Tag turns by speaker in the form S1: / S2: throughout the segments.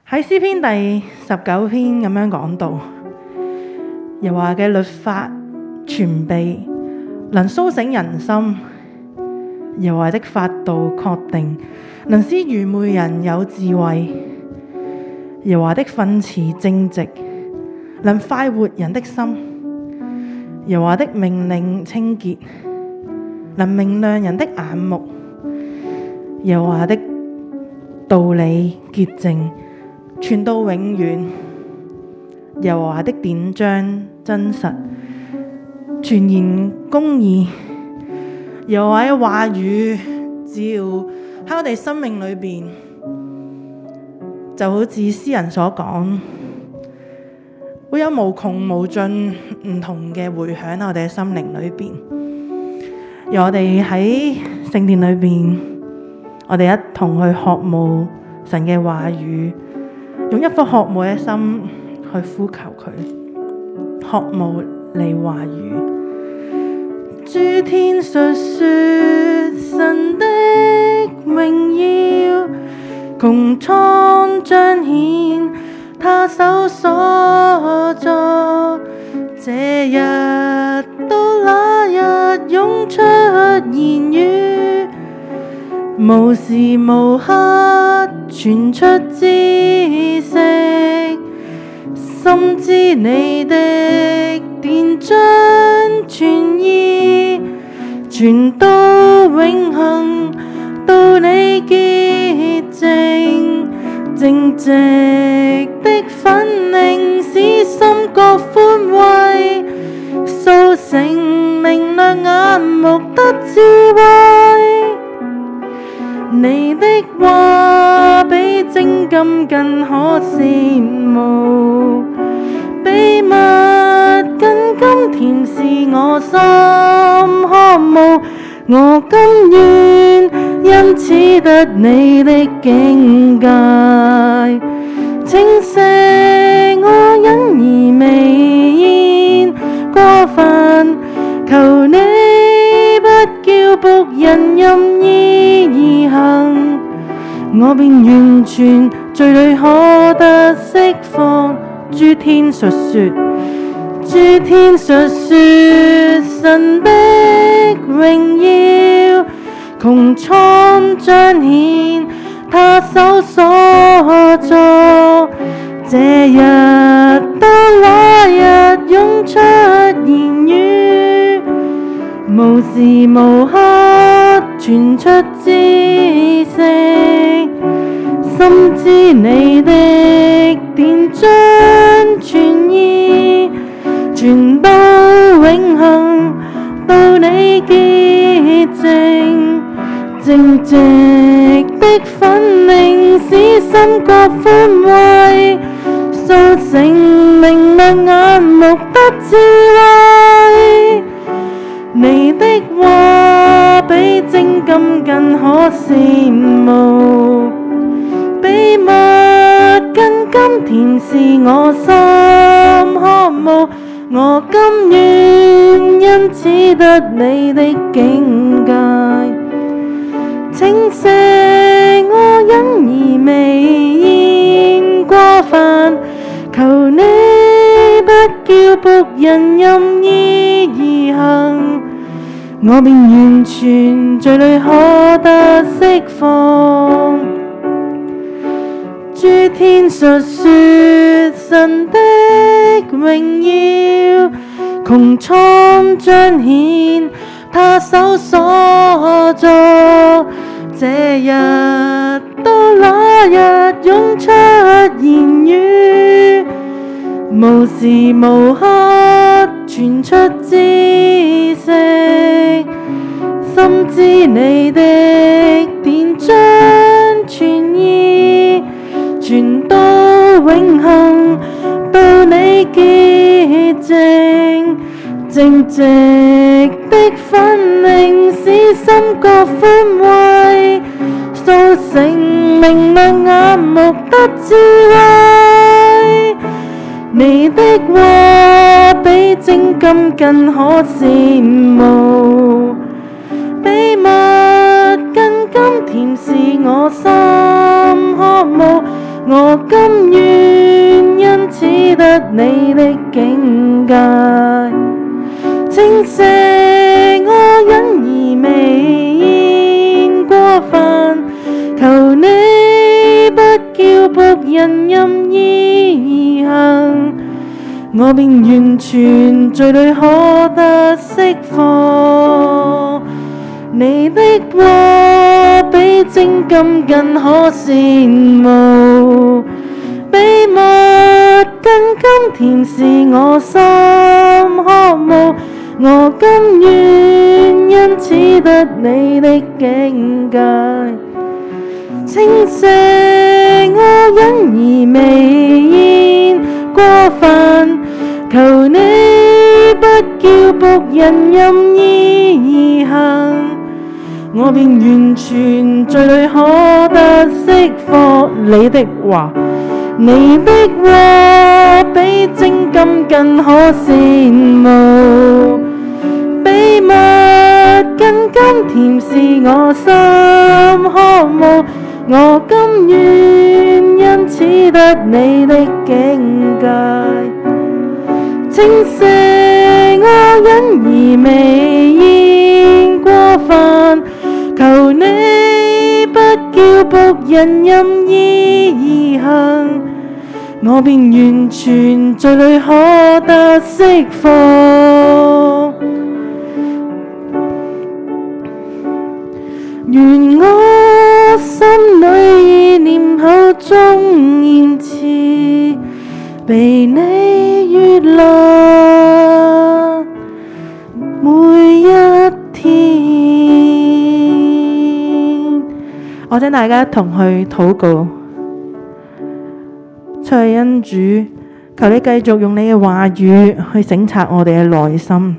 S1: 喺詩篇第19篇咁樣講到，耶和華嘅律法全備，能甦醒人心；耶和華的法度確定，能使愚昧人有智慧；耶和華的訓詞正直，能快活人的心；耶和華的命令清潔，能明亮人的眼目；耶和華的道理潔淨，傳到永遠；耶和華的典章真實，全然公義；耶和華嘅話語只要喺我哋生命裏邊，就好似詩人所講，會有無窮無盡唔同嘅迴響喺我哋嘅心靈裏邊。而我哋喺聖殿裏邊，我哋一同去渴慕神嘅話語，用一顆渴慕嘅心去呼求佢，渴慕你話語。諸天述說神的榮耀，穹蒼彰顯他手所作。這日到那日湧出言語，無時無刻傳出知識，深知你的典章全意，傳到永恆，到你潔淨，正直的訓令使心覺寬慰，甦醒明亮眼目得智慧。你的話比精金更可羨慕，秘密更甘甜是我心渴慕。我甘願因此得你的境界，清晰我因而微言過分，求你不叫僕人任意而行，我便完全罪裏可得釋放。諸天述說，諸天述說神的榮耀，穹蒼彰顯他手所作。這日到那日湧出言語，無時無刻傳出知識，深知你的典章全意，傳到永恆，到你潔淨，正直的訓令使心覺寬慰，甦醒明亮眼目得智慧。你的話比精金更可羨慕，秘密更甘甜是我心渴慕。我甘願因此得你的境界，清晰我因而微言過分，求你不叫僕人任意而行，我便完全罪裏可得釋放。諸天述說神的榮耀，穹蒼彰顯他手所作。這日到那日湧出言語，無時無刻傳出知識，深知你的典章全意，傳到永恆，到你潔淨，正直的訓令使心覺寬慰，甦醒明亮眼目得智慧。你的話比精金更可羨慕，秘密更甘甜是我心渴慕。
S2: 我甘願因此得你的境界。請赦我因而微言過犯，求你不叫僕人任意行，我便完全罪裏可得釋放。你的話比精金更可羨慕，比蜜更甘甜是我心渴慕。我甘願因此得你的境界。請赦我因而微言過犯，求你不叫僕人任意行，我便完全罪裏可得釋放。你的話比精金更可羨慕，比蜜更甘甜是我心渴慕。我甘願因此得你的境界。請赦我因而微言過犯，求你不叫僕人任意行，我便完全罪裏可得釋放。願我心裏意念口中言辭，被你悅納每一天。
S1: 我請大家一同去禱告。出去恩主，求你繼續用你嘅話語去省察我哋嘅內心。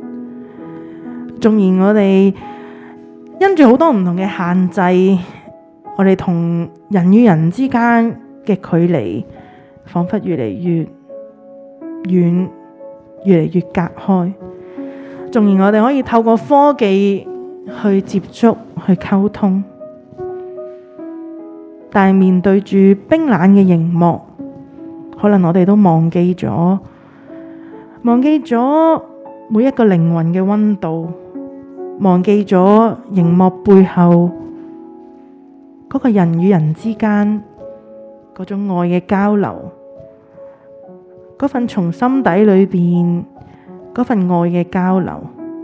S1: 縱然我哋因住好多唔同嘅限制，我哋同人與人之間嘅距離彷彿越嚟越遠，越嚟越隔開。縱然我哋可以透過科技去接觸、去溝通，但係面對住冰冷嘅熒幕，可能我哋都忘記咗每一個靈魂嘅溫度，忘記咗熒幕背後嗰個人與人之間嗰種愛嘅交流，嗰份從心底裏邊嗰份愛嘅交流。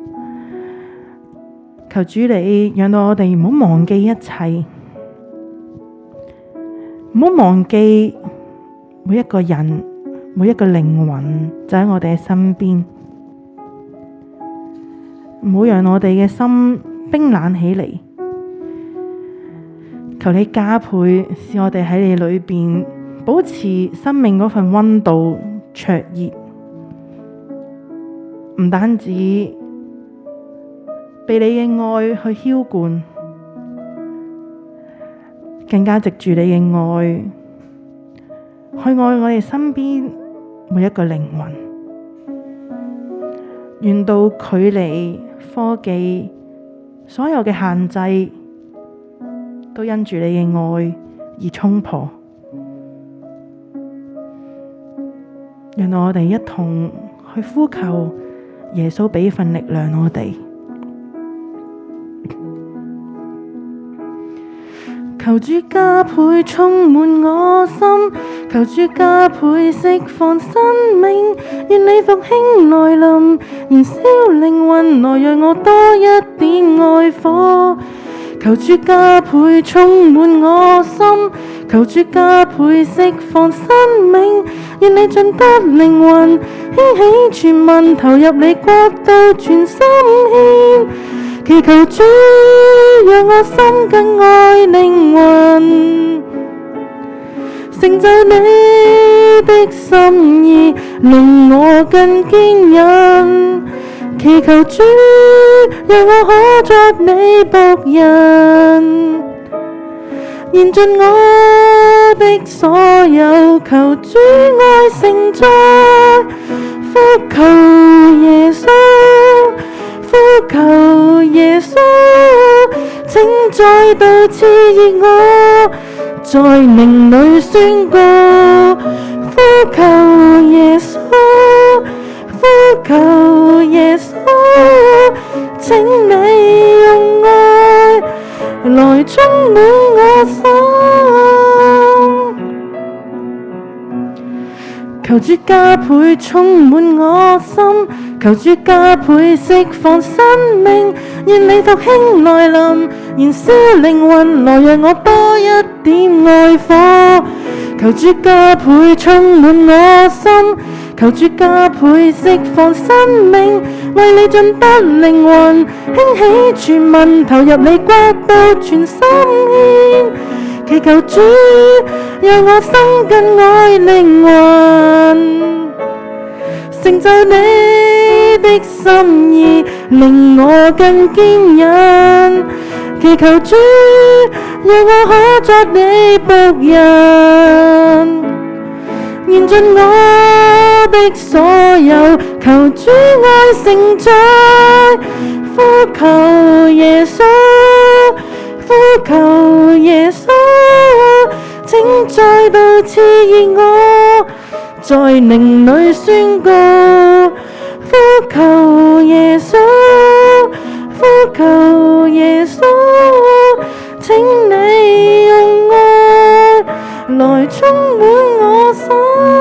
S1: 求主你讓到我哋唔好忘記一切，唔好忘記每一個人，每一個靈魂就喺我哋嘅身邊，唔好讓我哋嘅心冰冷起嚟。求你加倍使我哋喺你裏邊保持生命嗰份溫度灼熱，唔單止被你嘅愛去澆灌，更加藉住你嘅愛去愛我哋身邊每一個靈魂。願到距離、科技所有嘅限制都因住你嘅愛而衝破。讓我哋一同去呼求耶穌俾份力量我哋。求主加倍充滿我心，求主加倍釋放生命，願你復興來臨，燃燒靈魂，來讓我多一點愛火。求主加倍充滿我心，求主加倍釋放生命，願你盡得靈魂，興起全民，投入你國度全心獻。祈求主讓我心更愛靈魂，成就你的心意，令我更堅忍。祈求主讓我可作你僕人，燃盡我的所有，求主愛承載，呼求耶穌，呼求耶穌，請再度熾熱我，
S2: 在靈裏宣告，呼求耶穌，呼求耶穌，請你用愛來充滿我心。求主加倍充滿我心，求主加倍釋放生命，願你復興來臨，燃燒靈魂，來讓我多一點愛火。求主加倍充滿我心，求主加倍釋放生命，為你盡得靈魂，興起全民投入你國度，全心獻。祈求主讓我生更愛靈魂，成就你的心意，令我更堅忍。祈求主讓我可作你僕人，願盡我的所有，求主愛承載。呼求耶穌，呼求耶穌，請再度熾熱我，在靈裏宣告。呼求耶穌，呼求耶穌，請你用愛來充滿我心。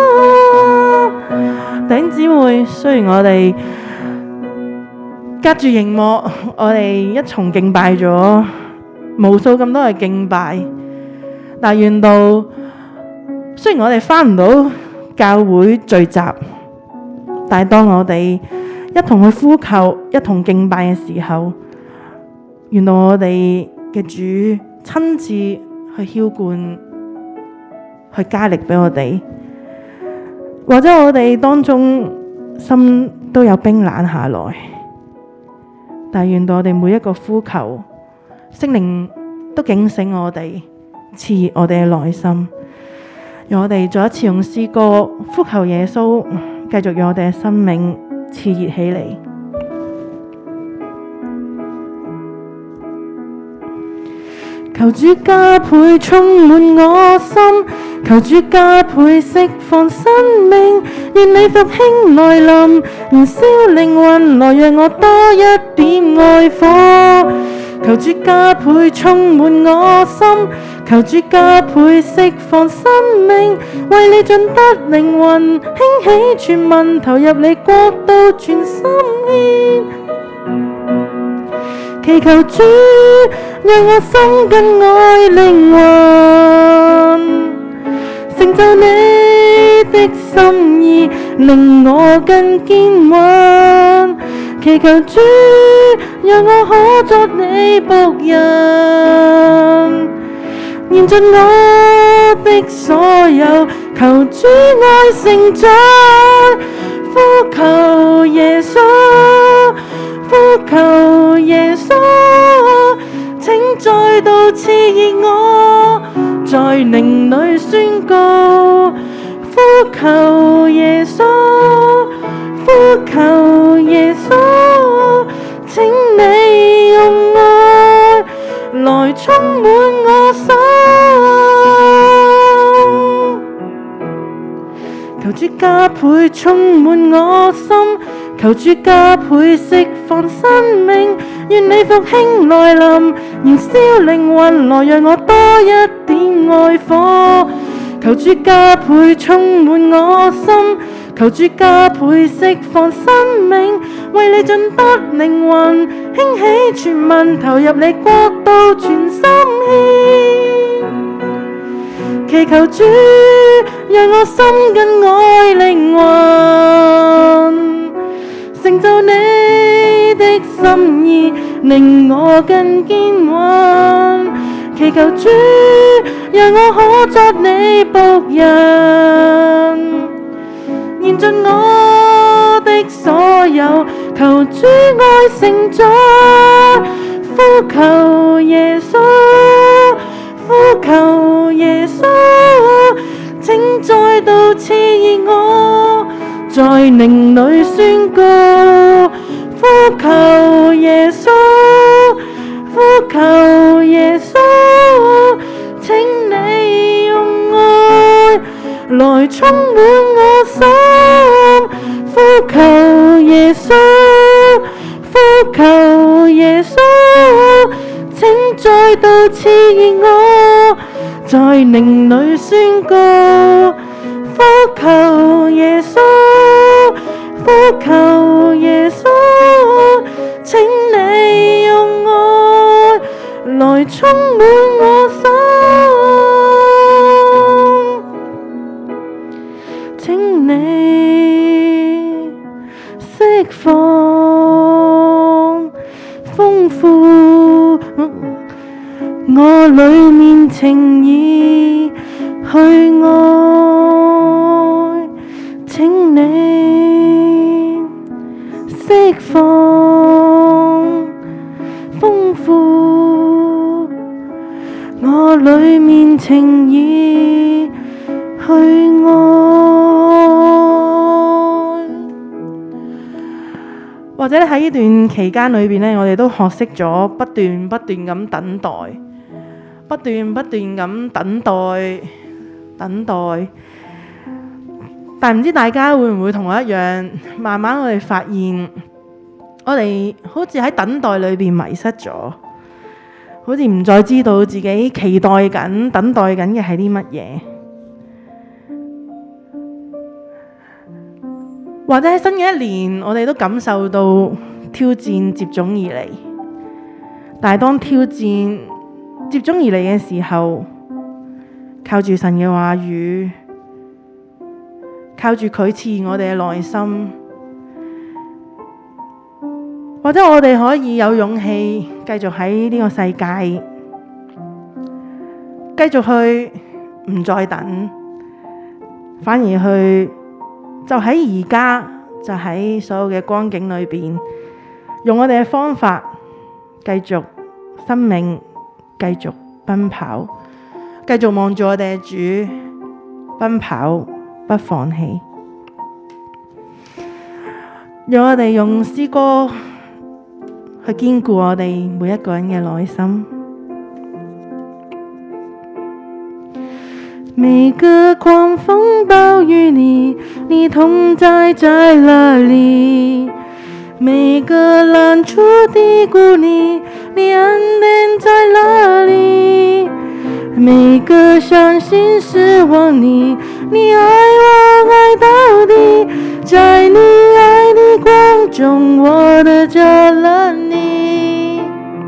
S2: 弟兄姊妹，雖然我哋隔住熒幕，我哋一重敬拜咗無數咁多嘅敬拜，但願到雖然我哋返唔到教會聚集，但係當我哋一同去呼求、一同敬拜嘅時候，願到我哋嘅主親自去澆灌、去加力俾我哋。或者我哋當中心都有冰冷下來，但係願到我哋每一個呼求，聖靈都警醒我哋，熾熱我哋嘅內心，讓我哋再一次用詩歌呼求耶穌，繼續讓我哋嘅生命熾熱起嚟。求主加倍充滿我心，求主加倍釋放生命，願你復興來臨，燃燒靈魂，來讓我多一點愛火。求主加倍充滿我心，求主加倍釋放生命，為你盡得靈魂，興起全民投入你國度，全心獻。祈求主讓我生更愛靈魂，成就你的心意，令我更堅穩。祈求主讓我可作你僕人，願盡我的所有，求主愛承載。呼求耶穌，呼求耶穌，請再度熾熱我，在靈裏宣告。呼求耶穌，呼求耶穌，請你用愛來充滿我心。求主加倍充滿我心，求主加倍釋放生命，願你復興來臨，燃燒靈魂，來讓我多一點愛火。求主加倍充滿我心，求主加倍釋放生命，為你盡得靈魂，興起全民投入你國度，全心獻。祈求主讓我心更愛靈魂，成就你的心意，令我更堅穩。祈求主讓我可作你僕人，願盡我的所有，求主愛承載。呼求耶穌，呼求耶穌，請再度熾熱我，在靈裏宣告。呼求耶穌，呼求耶穌，請你來充滿我心。呼求耶穌，呼求耶穌，請再度賜予我，在靈裡宣告。呼求耶穌，呼求耶穌，請你用愛來充滿我心，請你釋放豐富我裡面情意去愛，請你釋放豐富我裡面情意去愛。或者喺呢段期間裏邊呢，我哋都學識咗不斷咁等待，不斷咁等待。但唔知大家會唔會同我一樣，慢慢我哋發現，我哋好似喺等待裏邊迷失咗，好似唔再知道自己期待緊、等待緊嘅係啲乜嘢。或者喺新嘅一年，我哋都感受到挑戰接踵而嚟。但係當挑戰接踵而嚟嘅時候，靠住神嘅話語，靠住佢賜我哋嘅內心，或者我哋可以有勇氣繼續喺呢個世界，繼續去唔再等，反而去就喺而家，就喺所有嘅光景裏邊，用我哋嘅方法繼續生命，繼續奔跑，繼續望住我哋嘅主奔跑，不放棄。讓我哋用詩歌去堅固我哋每一個人嘅內心。每個狂風暴雨裡，你同在在哪裡？每個難處低谷裡，你恩典在哪裡？每個傷心失望裡，你愛我愛到底，在你愛的光中，我的家了你。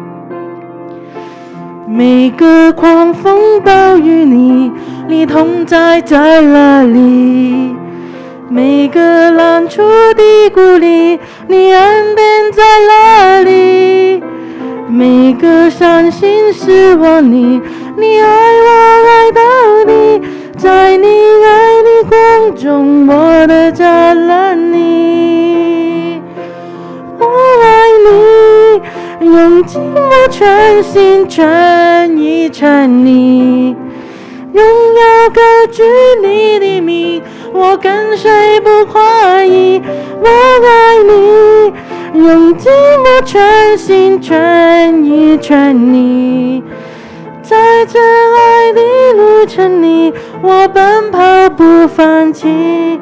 S2: 每個狂風暴雨裡，你同在在哪裡？每個難處低谷裡，你恩典在哪裡？每個傷心失望裡，你愛我愛到底，在你愛的光中，我的家了你。我愛你，用盡我全心全意全力，榮耀高舉你的名，我跟誰不懷疑。我愛你，用盡我全心全意全力，在這愛的路程裡，我奔跑不放棄。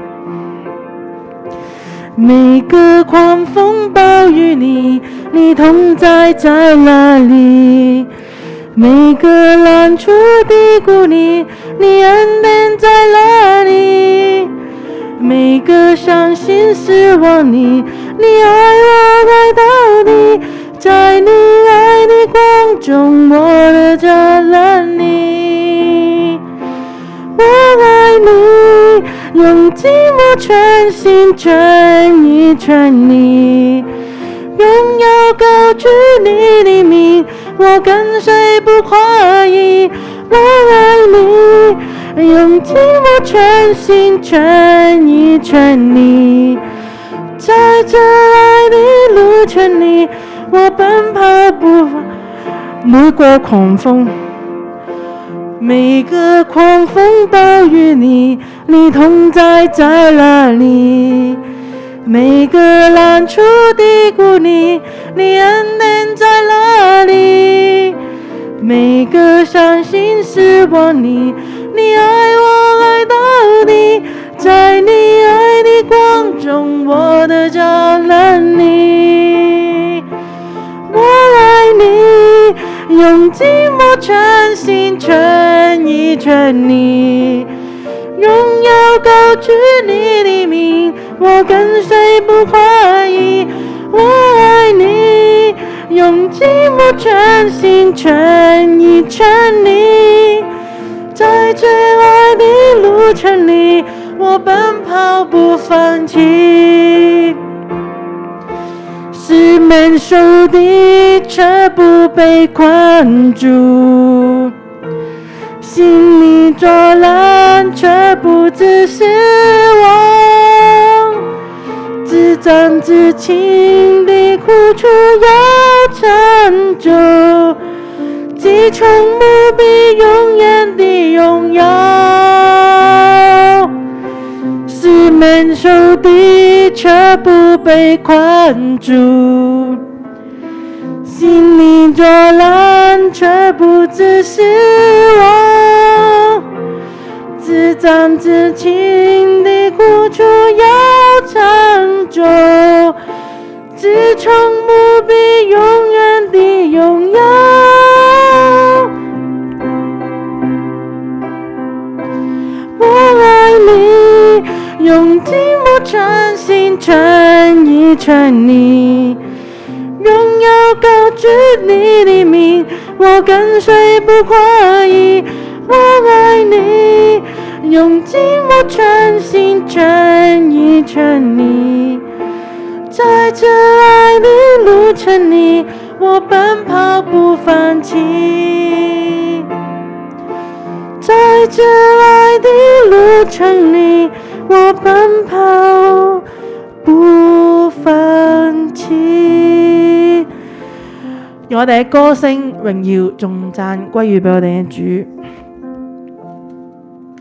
S2: 每個狂風暴雨裡，你同在在哪裡？每個難處低谷裡，你恩典在哪裡？每個傷心失望裡，你愛我愛到底，在你愛的光中，我的家了你。我愛你，用盡我全心全意全力，榮耀高舉你的名，我跟誰不懷疑。我愛你，用盡我全心全意全力，在這愛的路程裡，我奔跑不放。每個狂風，每個狂風暴雨裡，你同在在哪裡？每個難處低谷裡，你恩典在哪裡？每個傷心失望裡， 你爱我爱到底，在你爱的光中，我的着了你。我爱你，用尽我全心全意全力，荣耀高举你的名，我跟随不怀疑。我爱你，用尽我全心全意全力，在最爱的路程里，我奔跑不放弃。四面受敌却不被困住，心里作难却不致死亡，自战自清的苦楚要成就，击中目标永远的荣耀。四面受敌却不被困住，心里作难却不致死亡，自战自清的苦楚要成就，击中目标永远的荣耀。我爱你，用尽我全心全意全力，荣耀高举你的名，我跟随不怀疑。我爱你，用尽我全心全意全力，在这爱的路程里，我奔跑不放弃。在这爱的路程里，我奔跑不放棄。
S1: 用我哋嘅歌聲榮耀頌讚歸於俾我哋嘅主。